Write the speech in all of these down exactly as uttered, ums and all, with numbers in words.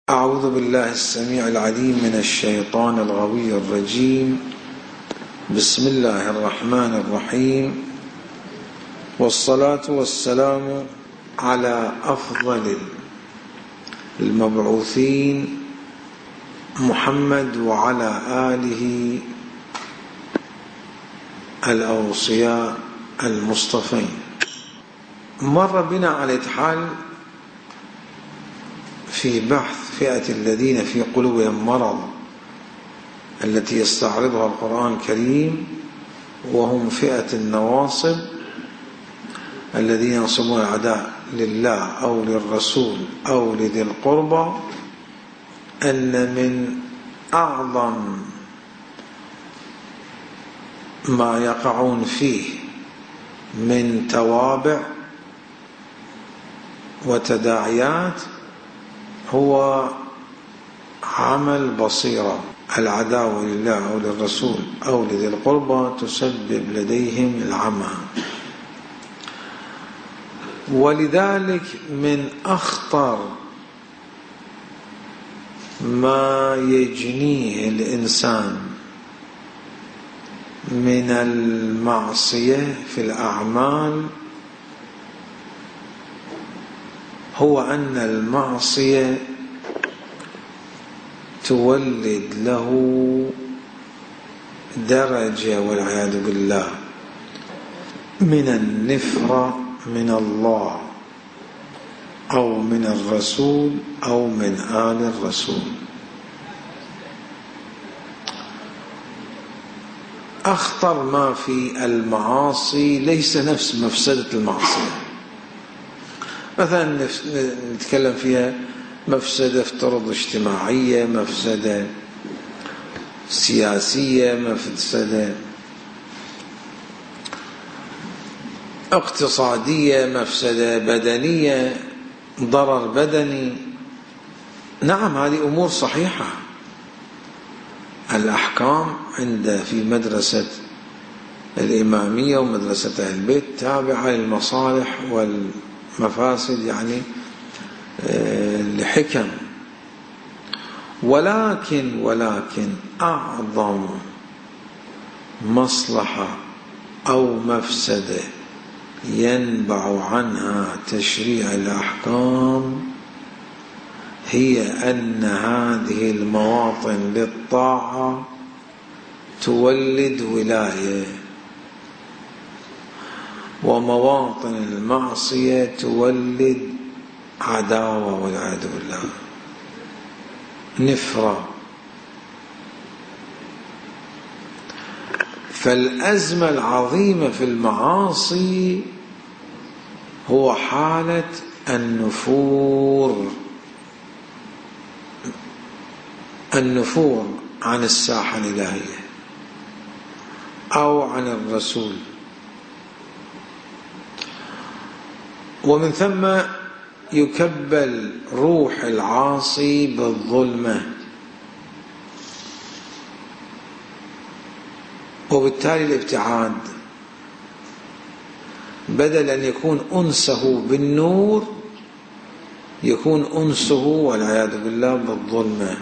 أعوذ بالله السميع العليم من الشيطان الغوي الرجيم. بسم الله الرحمن الرحيم، والصلاة والسلام على أفضل المبعوثين محمد وعلى آله الأوصياء المصطفين. مر بنا على حال في بحث فئة الذين في قلوبهم مرض التي يستعرضها القرآن الكريم، وهم فئة النواصب الذين ينصبون أعداء لله أو للرسول أو لذي القربى، أن من أعظم ما يقعون فيه من توابع وتداعيات هو عمل بصيرة. العداوة لله أو للرسول أو لذي القربى تسبب لديهم العمى، ولذلك من أخطر ما يجنيه الإنسان من المعصية في الأعمال هو أن المعصية تولد له درجة والعياذ بالله من النفرة من الله أو من الرسول أو من آل الرسول. أخطر ما في المعاصي ليس نفس مفسدة المعصية. مثلا نتكلم فيها مفسدة افترض اجتماعية، مفسدة سياسية، مفسدة اقتصادية، مفسدة بدنية، ضرر بدني. نعم، هذه أمور صحيحة. الأحكام عند في مدرسة الإمامية ومدرسة أهل البيت تابعة للمصالح والمفاسد، يعني لحكم، ولكن ولكن أعظم مصلحة أو مفسدة ينبع عنها تشريع الأحكام هي أن هذه المواطن للطاعة تولد ولاية، ومواطن المعصية تولد عداوة والعياذ بالله، نفرة. فالأزمة العظيمة في المعاصي هو حالة النفور النفور عن الساحة الإلهية أو عن الرسول، ومن ثم يكبل روح العاصي بالظلمة، وبالتالي الابتعاد بدل أن يكون أنسه بالنور يكون أنسه والعياذ بالله بالظلمة.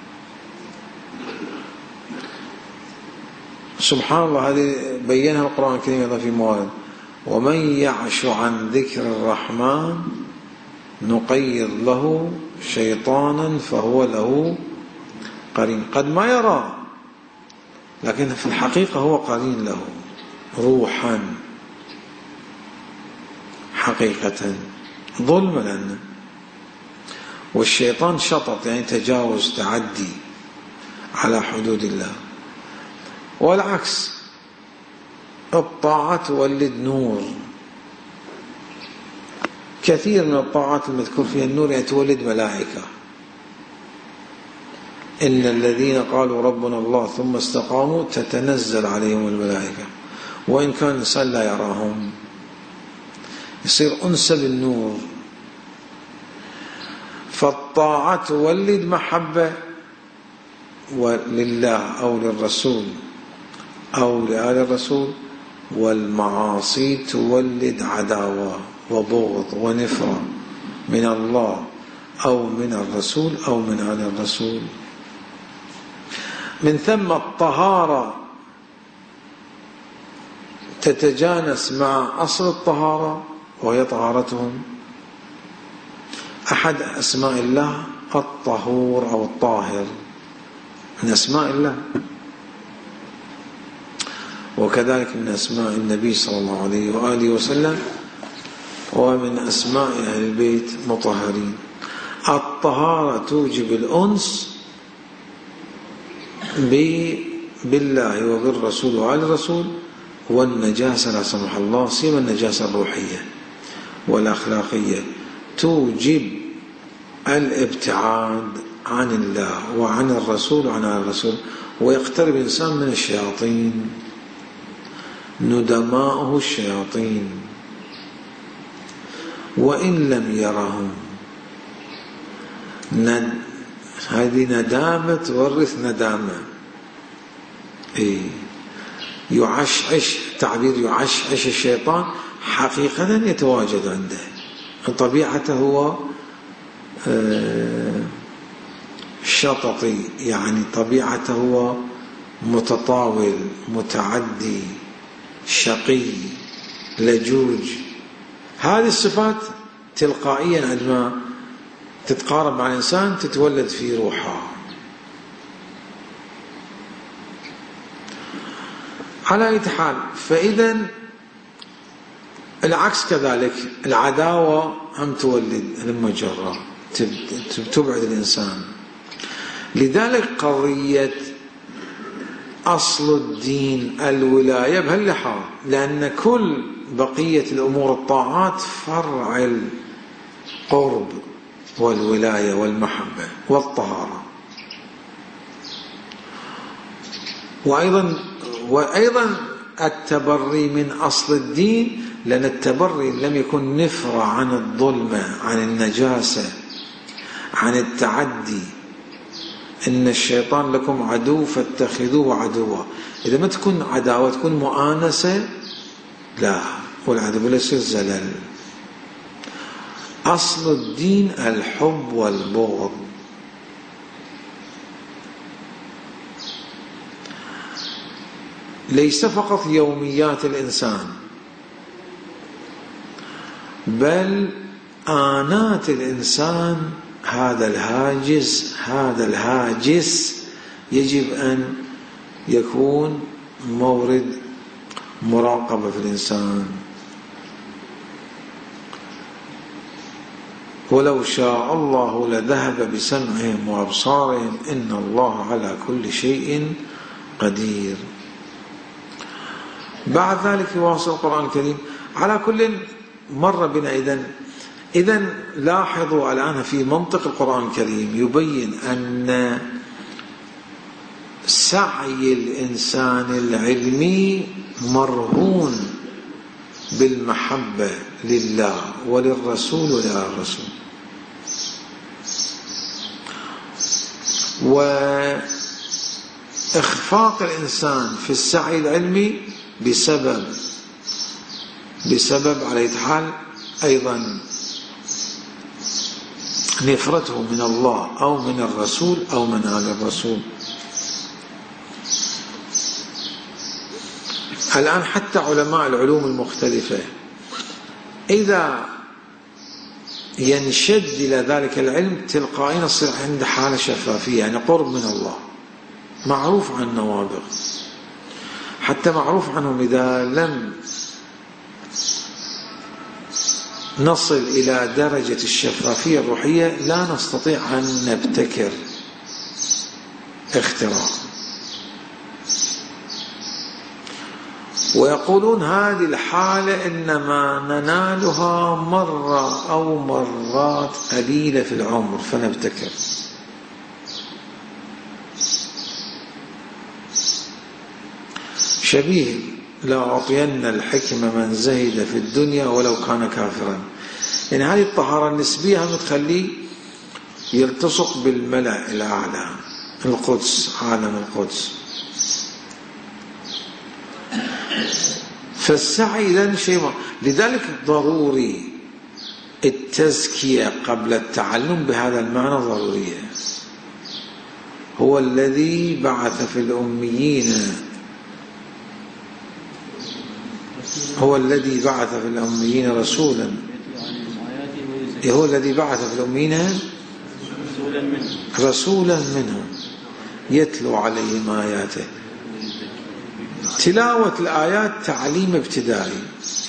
سبحان الله، هذه بينها القرآن الكريم أيضا في موارد: ومن يعش عن ذكر الرحمن نقيض له شيطانا فهو له قرين. قد ما يرى، لكن في الحقيقة هو قرين له روحا حقيقة، ظلم لأنه. والشيطان شطط، يعني تجاوز، تعدي على حدود الله. والعكس، الطاعة تولد نور. كثير من الطاعات المذكور فيها النور يعني تولد ملائكة. إن الذين قالوا ربنا الله ثم استقاموا تتنزل عليهم الملائكة، وإن كان الإنسان لا يراهم يصير أنس بالنور. فالطاعة تولد محبة لله أو للرسول أو لآل الرسول، والمعاصي تولد عداوة وبغض ونفرة من الله أو من الرسول أو من آل الرسول. من ثم الطهارة تتجانس مع أصل الطهارة وهي طهارتهم. أحد أسماء الله الطهور أو الطاهر، من أسماء الله، وكذلك من أسماء النبي صلى الله عليه وآله وسلم، ومن أسماء أهل البيت مطهرين. الطهارة توجب الأنس بالله وبالرسول وآل الرسول، والنجاسة لا سمح الله سيما النجاسة الروحية والأخلاقية توجب الابتعاد عن الله وعن الرسول وعن آل الرسول، ويقترب الإنسان من الشياطين، ندماؤه الشياطين وإن لم يرهم. ند... هذه ندامة تورث ندامة. إيه؟ يعشعش، تعبير يعشعش الشيطان حقيقة يتواجد عنده، طبيعته هو شططي، يعني طبيعته هو متطاول، متعدي، شقي، لجوج. هذه الصفات تلقائيا عندما تتقارب مع الإنسان تتولد في روحه. على أي حال، فإذا العكس كذلك، العداوة هم تولد المجرة، تبعد الإنسان. لذلك قضية أصل الدين الولاية بهاللحاظ، لأن كل بقية الأمور الطاعات فرع القرب والولاية والمحبة والطهارة. وأيضا وأيضا التبري من أصل الدين، لأن التبري لم يكن نفرة عن الظلمة، عن النجاسة، عن التعدي. إن الشيطان لكم عدو فاتخذوه عدوا. إذا ما تكون عداوة تكون مؤانسة، لا، والعدو ليس الزلل. أصل الدين الحب والبغض. ليس فقط يوميات الإنسان، بل آنات الإنسان. هذا الهاجس هذا الهاجس يجب أن يكون مورد مراقبة في الإنسان. ولو شاء الله لذهب بسمعهم وأبصارهم إن الله على كل شيء قدير. بعد ذلك يواصل القرآن الكريم. على كل مر بنا إذن إذن لاحظوا الآن في منطق القرآن الكريم يبين أن سعي الإنسان العلمي مرهون بالمحبة لله وللرسول ولآل الرسول، وإخفاق الإنسان في السعي العلمي بسبب بسبب على أي حال أيضا نفرته من الله أو من الرسول أو من آل الرسول. الآن حتى علماء العلوم المختلفة إذا ينشد إلى ذلك العلم تلقائيا يصير عنده حالة شفافية، يعني قرب من الله، معروف عن نوابغ. حتى معروف عنهم إذا لم نصل إلى درجة الشفافية الروحية لا نستطيع أن نبتكر اختراع. ويقولون هذه الحالة إنما ننالها مرة أو مرات قليلة في العمر فنبتكر. شبيه لا أعطين الحكمة من زهد في الدنيا ولو كان كافرا. يعني هذه الطهارة النسبية هم تخليه يلتصق بالملأ الأعلى، القدس، عالم القدس. فالسعي إذن شيء، لذلك ضروري التزكية قبل التعلم بهذا المعنى ضرورية. هو الذي بعث في الأميين هو الذي بعث في الأميين رسولا هو الذي بعث في الأميين رسولا منهم يتلو عليهم آياته. تلاوة الآيات تعليم ابتدائي،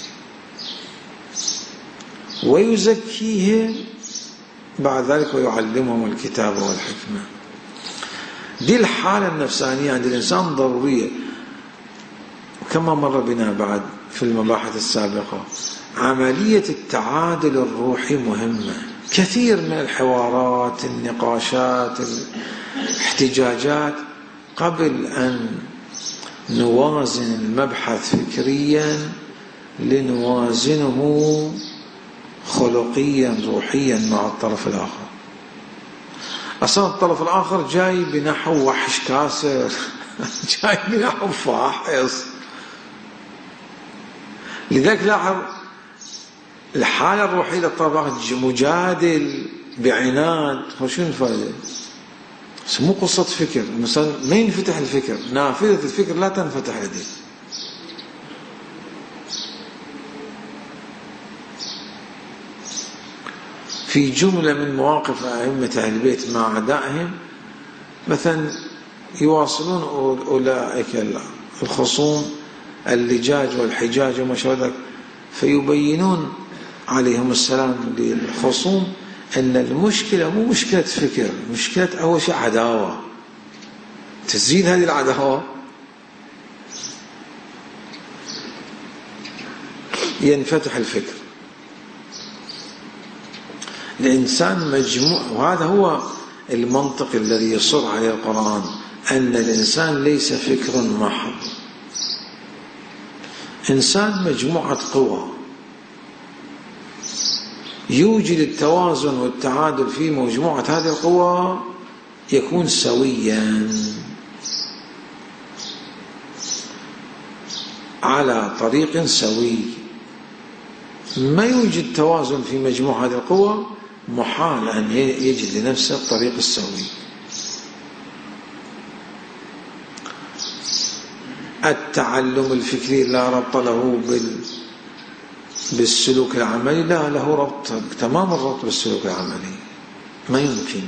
ويزكيهم بعد ذلك ويعلمهم الكتاب والحكمة. دي الحالة النفسانية عند الإنسان ضرورية. كما مر بنا بعد في المباحث السابقة، عملية التعادل الروحي مهمة. كثير من الحوارات، النقاشات، الاحتجاجات، قبل أن نوازن المبحث فكريا لنوازنه خلقيا روحيا مع الطرف الآخر. أصلا الطرف الآخر جاي بنحو وحش كاسر جاي بنحو فاحص. لذلك لاحظ الحالة الروحية للطرف الآخر مجادل بعناد، فشو الفائدة؟ مو قصة فكر، مثلا ما ينفتح الفكر، نافذة الفكر لا تنفتح يديه. في جملة من مواقف أئمة أهل البيت مع أعدائهم، مثلا يواصلون أولئك الخصوم اللجاج والحجاج وما شابه ذلك، فيبينون عليهم السلام للخصوم أن المشكلة مو مشكلة فكر، مشكلة أول شيء عداوة. تزيد هذه العداوة ينفتح الفكر. الإنسان مجموع، وهذا هو المنطق الذي يصر عليه القرآن، أن الإنسان ليس فكر محض، إنسان مجموعة قوى. يوجد التوازن والتعادل في مجموعة هذه القوى يكون سويا على طريق سوي. ما يوجد توازن في مجموعة هذه القوى، محال أن يجد لنفسه الطريق السوي. التعلم الفكري لا ربط له بال بالسلوك العملي، لا، له ربط تمام الربط بالسلوك العملي، ما يمكن.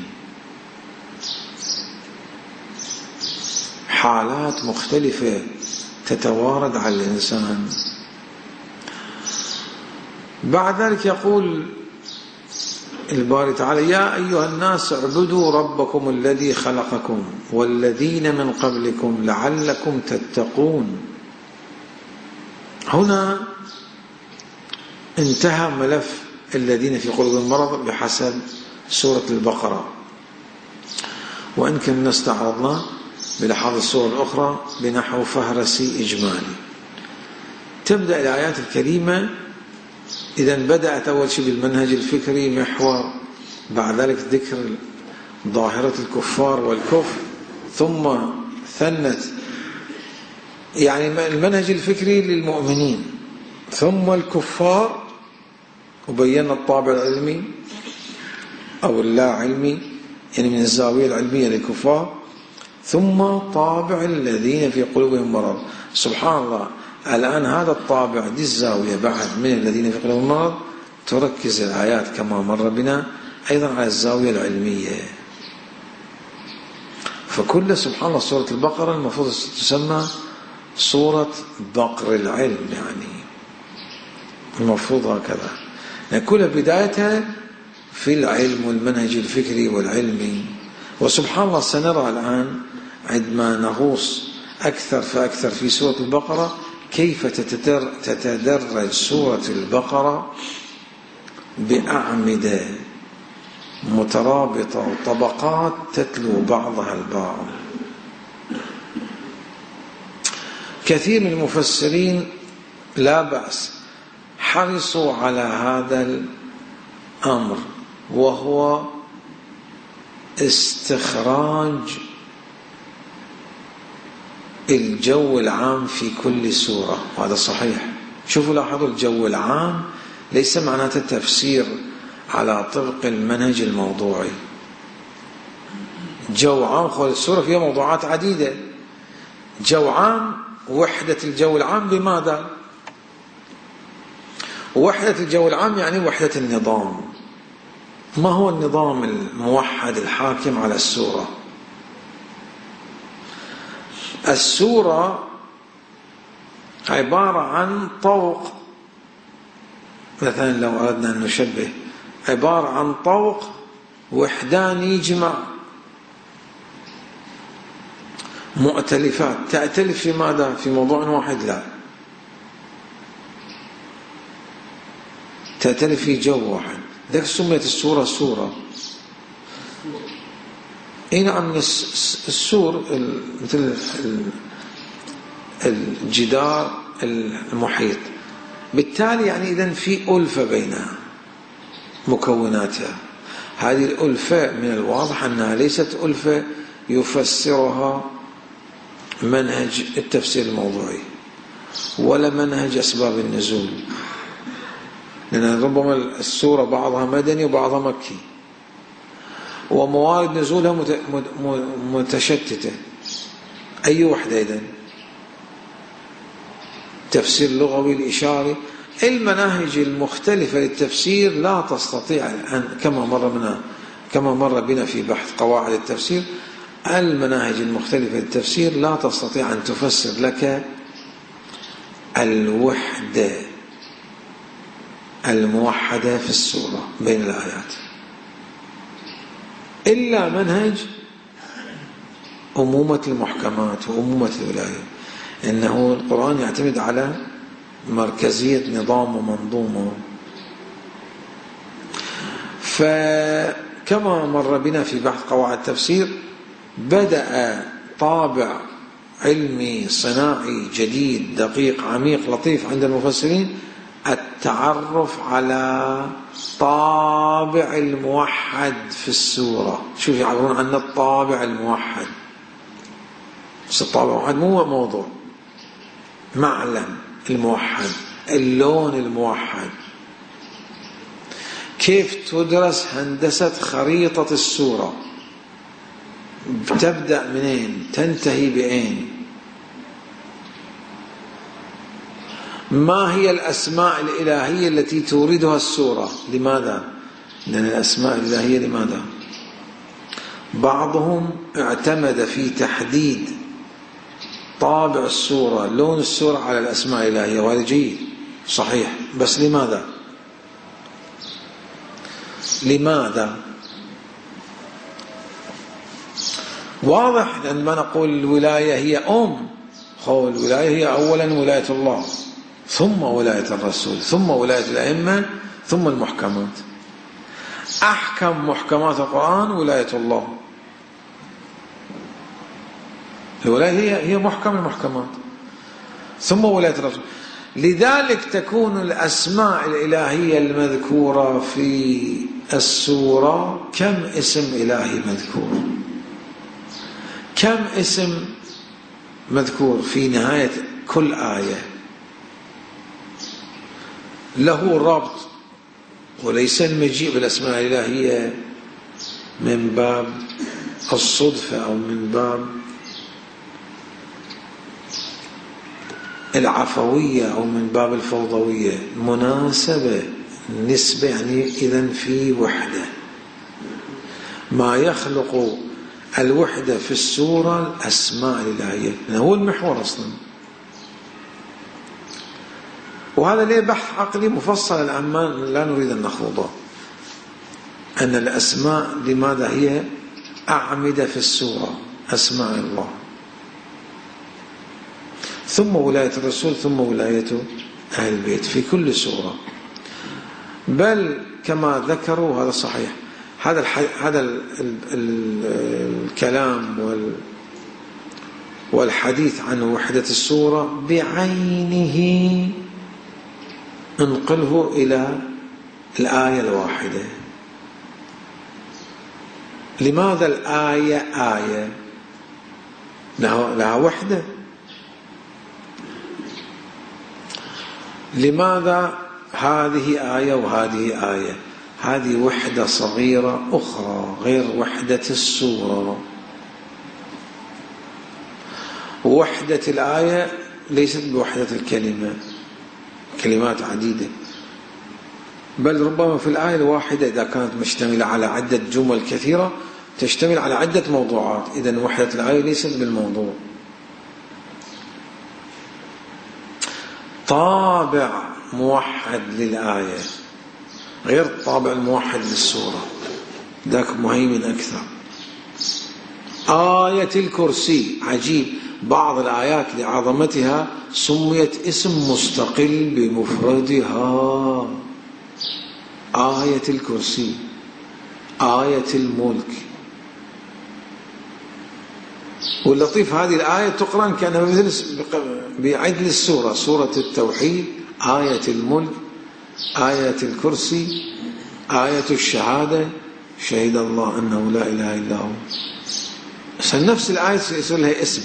حالات مختلفة تتوارد على الإنسان. بعد ذلك يقول الباري تعالى: يا أيها الناس اعبدوا ربكم الذي خلقكم والذين من قبلكم لعلكم تتقون. هنا انتهى ملف الذين في قلوبهم مرض بحسب سورة البقرة، وإن كنا استعرضنا بلحاظ السورة الأخرى بنحو فهرسي إجمالي. تبدأ الآيات الكريمة إذا بدأت أول شيء بالمنهج الفكري محور، بعد ذلك ذكر ظاهرة الكفار والكفر، ثم ثنت يعني المنهج الفكري للمؤمنين، ثم الكفار، وبينا الطابع العلمي أو اللا علمي يعني من الزاوية العلمية للكفار، ثم طابع الذين في قلوبهم مرض. سبحان الله، الآن هذا الطابع دي الزاوية بعد من الذين في قلوبهم مرض تركز الآيات كما مر بنا أيضا على الزاوية العلمية. فكل سبحان الله سورة البقرة المفروض تسمى سورة بقر العلم، يعني المفروض هكذا، يعني كل بدايتها في العلم والمنهج الفكري والعلمي. وسبحان الله سنرى الآن عندما نغوص أكثر فأكثر في سورة البقرة كيف تتدرج سورة البقرة بأعمدة مترابطة وطبقات تتلو بعضها البعض. كثير من المفسرين لا بأس حرصوا على هذا الأمر، وهو استخراج الجو العام في كل سورة، وهذا صحيح. شوفوا لاحظوا الجو العام ليس معناته تفسير على طبق المنهج الموضوعي. جو عام، خذ السورة فيها موضوعات عديدة. جو عام، وحدة الجو العام لماذا؟ وحدة الجو العام يعني وحدة النظام. ما هو النظام الموحد الحاكم على السورة؟ السورة عبارة عن طوق، مثلا لو أردنا أن نشبه، عبارة عن طوق وحداني يجمع مؤتلفات تأتلف في ماذا؟ في موضوع واحد؟ لا، تأتلف في جو واحد. ذلك سميت السورة سورة. اي نعم، السور مثل الجدار المحيط، بالتالي يعني إذن في ألفة بين مكوناتها. هذه الألفة من الواضح أنها ليست ألفة يفسرها منهج التفسير الموضوعي ولا منهج أسباب النزول، لأن ربما السورة بعضها مدني وبعضها مكي، وموارد نزولها متشتتة. أي وحدة إذن؟ تفسير لغوي الإشاري. المناهج المختلفة للتفسير لا تستطيع أن، كما مر بنا كما مر بنا في بحث قواعد التفسير، المناهج المختلفة للتفسير لا تستطيع أن تفسر لك الوحدة الموحدة في السورة بين الآيات، إلا منهج أمومة المحكمات وأمومة الولاية، إنه القرآن يعتمد على مركزية نظام ومنظومة. فكما مر بنا في بحث قواعد التفسير، بدأ طابع علمي صناعي جديد دقيق عميق لطيف عند المفسرين، التعرف على طابع الموحد في السورة. شوف يعبرون عن الطابع الموحد، بس الطابع الموحد مو موضوع، معلم الموحد، اللون الموحد. كيف تدرس هندسة خريطة السورة؟ تبدأ منين؟ تنتهي بأين؟ ما هي الأسماء الإلهية التي توردها السورة؟ لماذا؟ لأن الأسماء الإلهية لماذا؟ بعضهم اعتمد في تحديد طابع السورة، لون السورة، على الأسماء الإلهية، وهذا جيد صحيح، بس لماذا؟ لماذا؟ واضح، عندما نقول الولاية هي أم، خو الولاية هي أولا ولاية الله، ثم ولاية الرسول، ثم ولاية الأئمة، ثم المحكمات. أحكم محكمات القرآن ولاية الله. الولاية هي هي محكم المحكمات، ثم ولاية الرسول. لذلك تكون الأسماء الإلهية المذكورة في السورة كم اسم إلهي مذكور؟ كم اسم مذكور في نهاية كل آية؟ له ربط، وليس المجيء بالأسماء الإلهية من باب الصدفة أو من باب العفوية أو من باب الفوضوية. مناسبة، نسبة، يعني إذن في وحدة. ما يخلق الوحدة في السورة الأسماء الإلهية، لأنه هو المحور أصلا. وهذا ليه بحث عقلي مفصل الآن لا نريد أن نخوضه، أن الأسماء لماذا هي أعمدة في السورة، أسماء الله، ثم ولاية الرسول، ثم ولاية أهل البيت في كل سورة. بل كما ذكروا، هذا صحيح، هذا الح... هذا ال... ال... ال... الكلام وال... والحديث عن وحدة السورة بعينه انقله إلى الآية الواحدة. لماذا الآية آية؟ لها, لها وحدة. لماذا هذه آية وهذه آية؟ هذه وحدة صغيرة أخرى غير وحدة السورة. وحدة الآية ليست بوحدة الكلمة، كلمات عديدة، بل ربما في الآية الواحدة إذا كانت مشتملة على عدة جمل كثيرة تشتمل على عدة موضوعات. إذن وحدة الآية ليست بالموضوع. طابع موحد للآية غير الطابع الموحد للسورة، ذاك مهيمن أكثر. آية الكرسي عجيب، بعض الآيات لعظمتها سميت اسم مستقل بمفردها. آية الكرسي، آية الملك. واللطيف هذه الآية تقرأ كأنها مثل بعدل السورة، سورة التوحيد، آية الملك، آية الكرسي، آية الشهادة، شهد الله أنه لا إله إلا هو. نفس الآية يصير لها اسم.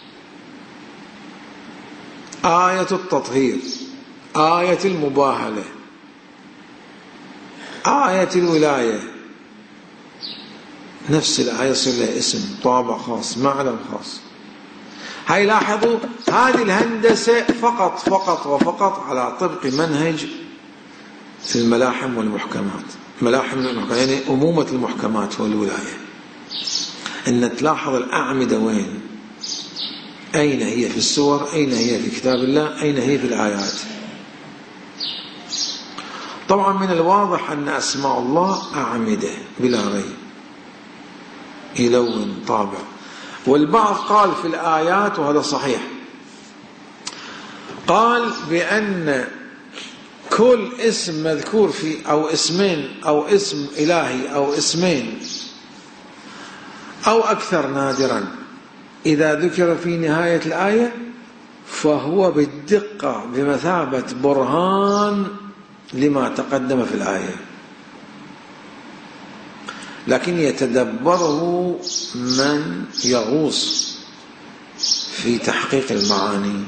آية التطهير، آية المباهلة، آية الولاية، نفس الآية يصير لها اسم، طابع خاص، معلم خاص. هاي لاحظوا هذه الهندسة فقط فقط وفقط على طبق منهج في الملاحم والمحكمات. ملاحم والمحكمات يعني أمومة المحكمات والولاية، أن تلاحظ الأعمدة وين، أين هي في السور، أين هي في كتاب الله، أين هي في الآيات. طبعا من الواضح أن أسماء الله أعمدة بلا ريب، يلون طابع. والبعض قال في الآيات، وهذا صحيح، قال بأن كل اسم مذكور في أو اسمين أو اسم إلهي أو اسمين أو أكثر نادرا إذا ذكر في نهاية الآية فهو بالدقة بمثابة برهان لما تقدم في الآية، لكن يتدبره من يغوص في تحقيق المعاني،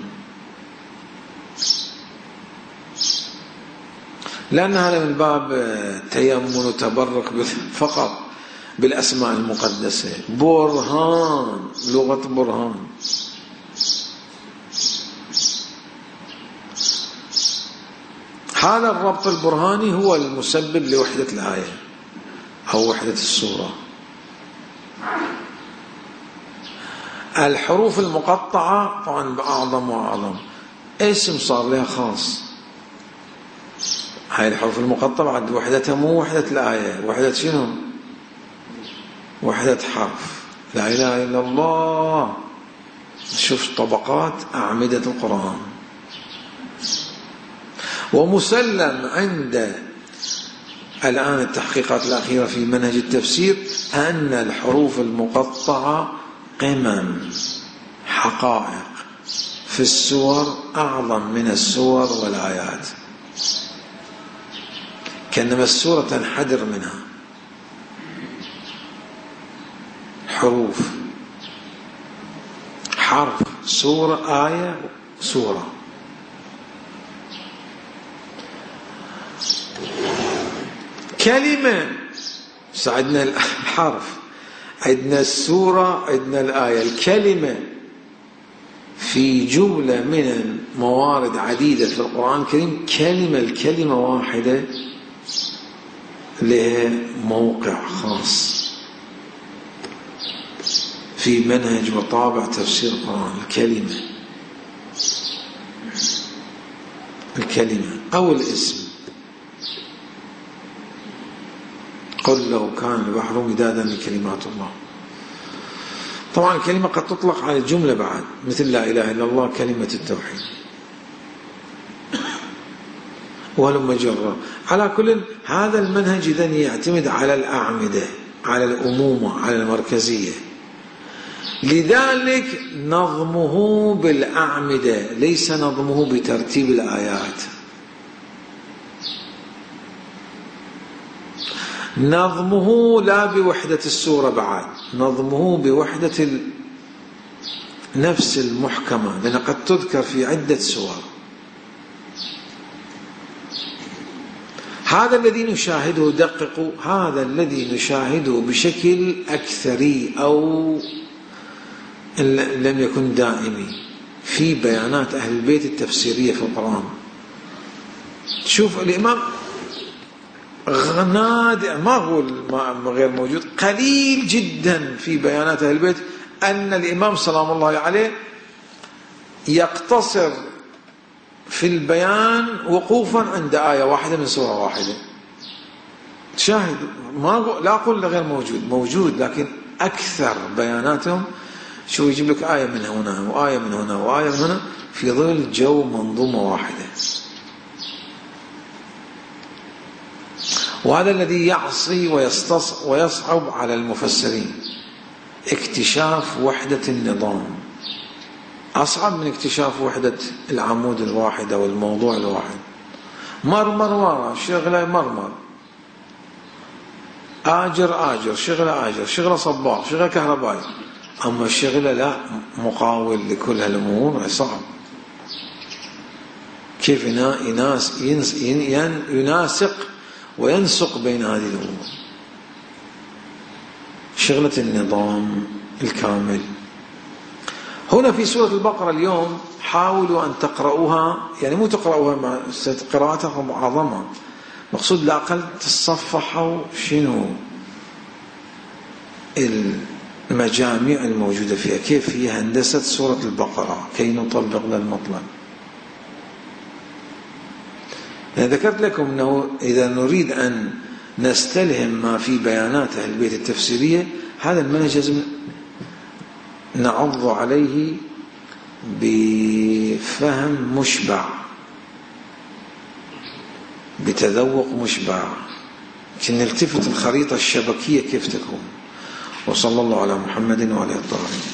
لأن هذا من باب تيمن وتبرك فقط بالأسماء المقدسة. برهان، لغة برهان. هذا الربط البرهاني هو المسبب لوحدة الآية أو وحدة السورة. الحروف المقطعة طبعا بأعظم وأعظم، اسم صار لها خاص. هاي الحروف المقطعة بعد وحدتها مو وحدة الآية، وحدة شنو؟ وحدة حرف. لا إله إلا الله. شوف طبقات أعمدة القرآن. ومسلم عند الآن التحقيقات الأخيرة في منهج التفسير أن الحروف المقطعة قمم، حقائق في السور أعظم من السور والآيات، كأنما السورة تنحدر منها. حروف، حرف، سورة، آية، سورة. كلمة، عندنا الحرف، عندنا السورة، عندنا الآية. الكلمة في جملة من موارد عديدة في القرآن الكريم، كلمة الكلمة واحدة لها موقع خاص في منهج وطابع تفسير القرآن. الكلمة، الكلمة أو الاسم. قل لو كان البحر مدادا لكلمات الله. طبعا الكلمة قد تطلق على الجملة بعد، مثل لا إله إلا الله، كلمة التوحيد، ولم جرى. على كل هذا المنهج إذن يعتمد على الأعمدة، على الأمومة، على المركزية. لذلك نظمه بالأعمدة، ليس نظمه بترتيب الآيات. نظمه لا بوحدة السورة بعد، نظمه بوحدة نفس المحكمة، لأن قد تذكر في عدة سور. هذا الذي نشاهده، دققوا، هذا الذي نشاهده بشكل أكثري أو لم يكن دائمي في بيانات أهل البيت التفسيرية في القرآن. شوف الإمام نادر، ما هو غير موجود، قليل جدا في بيانات أهل البيت أن الإمام سلام الله عليه يقتصر في البيان وقوفا عند آية واحدة من سورة واحدة. شاهد، ما لا أقول غير موجود، موجود، لكن أكثر بياناتهم شو يجيب لك آية من هنا وآية من هنا وآية من هنا في ظل جو منظومة واحدة. وهذا الذي يعصي ويصعب على المفسرين، اكتشاف وحدة النظام أصعب من اكتشاف وحدة العمود الواحد أو الموضوع الواحد. مرمر مرة شغلة مرمر، آجر آجر شغلة آجر، شغلة صباغ، شغلة كهربائي، أما الشغلة لا، مقاول لكل هالأمور صعب. كيف يناس يناسق وينسق بين هذه الأمور؟ شغلة النظام الكامل. هنا في سورة البقرة اليوم حاولوا أن تقرأوها، يعني مو تقرأوها مع قراءتها معظمة، مقصود لأقل تصفحوا شنو المجامع الموجودة فيها، كيف هي هندسة سورة البقرة كي نطبق للمطلب. أنا ذكرت لكم أنه إذا نريد أن نستلهم ما في بيانات أهل البيت التفسيرية، هذا المنهج لازم نعض عليه بفهم مشبع، بتذوق مشبع، كي نلتفت الخريطة الشبكية كيف تكون. وصلى الله على محمد وعلى آله الطاهرين.